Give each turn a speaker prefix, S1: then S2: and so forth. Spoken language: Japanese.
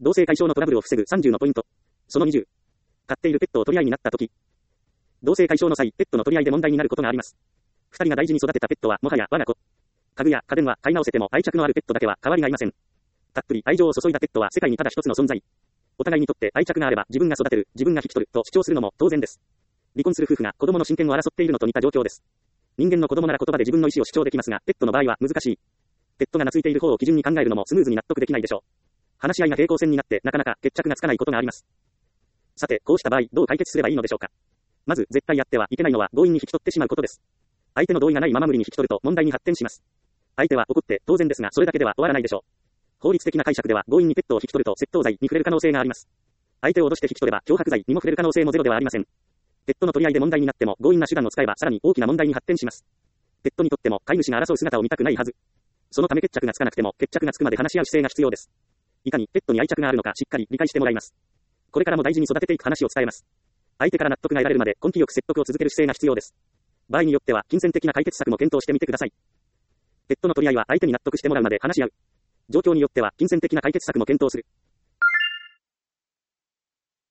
S1: 同性解消のトラブルを防ぐ30のポイント。その20。飼っているペットを取り合いになったとき。同性解消の際、ペットの取り合いで問題になることがあります。二人が大事に育てたペットはもはや我が子。家具や家電は買い直せても愛着のあるペットだけは変わりがいません。たっぷり愛情を注いだペットは世界にただ一つの存在。お互いにとって愛着があれば自分が育てる、自分が引き取ると主張するのも当然です。離婚する夫婦が子供の親権を争っているのと似た状況です。人間の子供なら言葉で自分の意思を主張できますが、ペットの場合は難しい。ペットが懐いている方を基準に考えるのもスムーズに納得できないでしょう。話し合いが平行線になってなかなか決着がつかないことがあります。さて、こうした場合、どう解決すればいいのでしょうか。まず、絶対やってはいけないのは強引に引き取ってしまうことです。相手の同意がないまま無理に引き取ると問題に発展します。相手は怒って当然ですが、それだけでは終わらないでしょう。法律的な解釈では強引にペットを引き取ると窃盗罪に触れる可能性があります。相手を脅して引き取れば脅迫罪にも触れる可能性もゼロではありません。ペットの取り合いで問題になっても強引な手段を使えばさらに大きな問題に発展します。ペットにとっても飼い主が争う姿を見たくないはず。そのため決着がつかなくても決着がつくまで話し合う姿勢が必要です。いかにペットに愛着があるのかしっかり理解してもらいます。これからも大事に育てていく話を伝えます。相手から納得が得られるまで根気よく説得を続ける姿勢が必要です。場合によっては金銭的な解決策も検討してみてください。ペットの取り合いは相手に納得してもらうまで話し合う。状況によっては金銭的な解決策も検討する。